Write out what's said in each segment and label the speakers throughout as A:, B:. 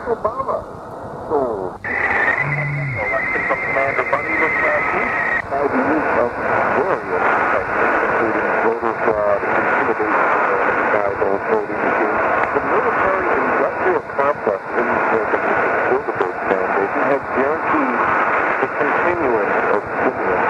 A: Obama sold election from Commander Bundy this last week by the use of various techniques, including voter fraud, intimidation, and dial voting machines. The military-industrial complex in the Bilderberg Foundation has guaranteed the continuance of stimulus.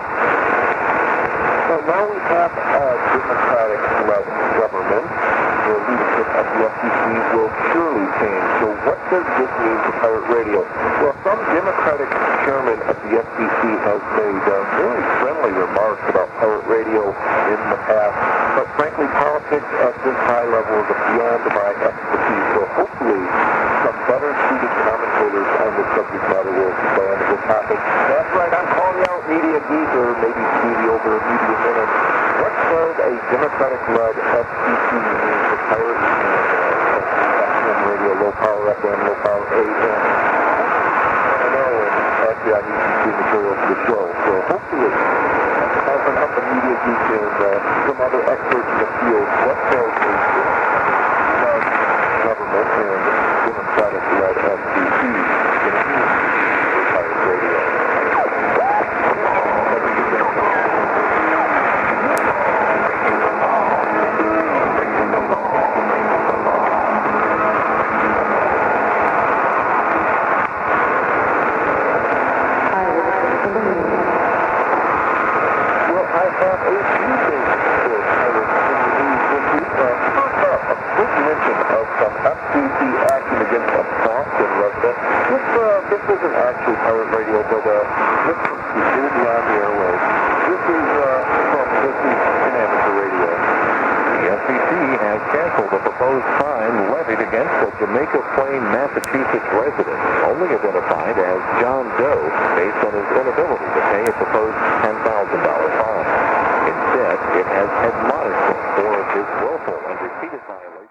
A: Now we have a Democratic-led government. The leadership of the FCC will surely change. So what does this mean for pirate radio? Well, some Democratic chairman of the FCC has made very friendly remarks about pirate radio in the past. But frankly, politics at this high level is beyond my expertise. So hopefully some better suited commentators on the subject matter will expand the topic. That's right, I'm calling out Media Geek, or maybe Stevie over at Media Minute. What does a Democratic-led FCC mean for pirate FM radio, low power FM, low power AM? I know, and actually I need some new material for the show. So hopefully, I'll bring up the Media Geek and some other experts in the field. What does a Democratic-led government and Democratic-led FCC mean for pirate radio? This isn't actually pirate radio, but this is beyond the airwaves. This is an amateur radio.
B: The FCC has canceled a proposed fine levied against a Jamaica Plain, Massachusetts resident, only identified as John Doe, based on his inability to pay a proposed $10,000 fine. Instead, it has admonished him for his willful and repeated violation